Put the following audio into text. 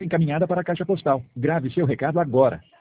encaminhada para a caixa postal. Grave seu recado agora.